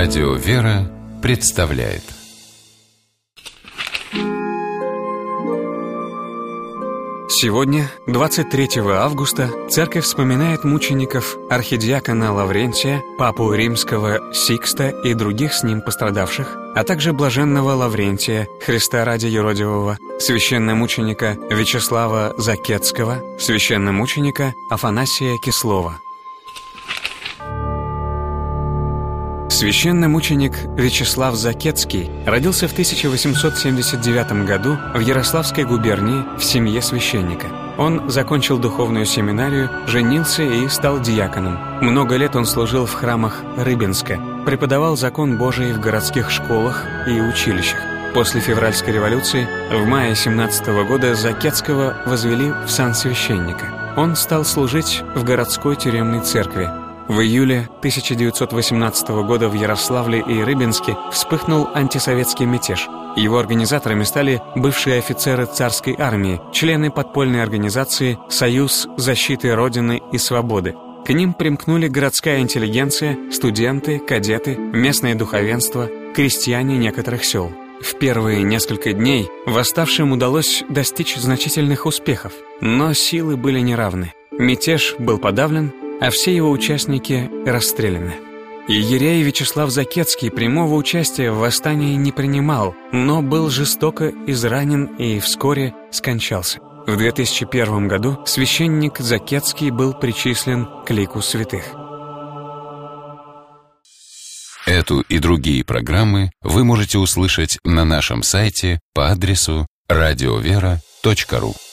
Радио «Вера» представляет. Сегодня, 23 августа, Церковь вспоминает мучеников архидиакона Лаврентия, папу римского Сикста и других с ним пострадавших, а также блаженного Лаврентия, Христа ради юродивого, священномученика Вячеслава Закетского, священномученика Афанасия Кислова. Священномученик Вячеслав Закетский родился в 1879 году в Ярославской губернии в семье священника. Он закончил духовную семинарию, женился и стал диаконом. Много лет он служил в храмах Рыбинска, преподавал закон Божий в городских школах и училищах. После февральской революции в мае 17 года Закетского возвели в сан священника. Он стал служить в городской тюремной церкви. В июле 1918 года в Ярославле и Рыбинске вспыхнул антисоветский мятеж. Его организаторами стали бывшие офицеры царской армии, члены подпольной организации «Союз защиты Родины и Свободы». К ним примкнули городская интеллигенция, студенты, кадеты, местное духовенство, крестьяне некоторых сел. В первые несколько дней восставшим удалось достичь значительных успехов, но силы были неравны. Мятеж был подавлен, а все его участники расстреляны. Иерей Вячеслав Закетский прямого участия в восстании не принимал, но был жестоко изранен и вскоре скончался. В 2001 году священник Закетский был причислен к лику святых. Эту и другие программы вы можете услышать на нашем сайте по адресу radiovera.ru.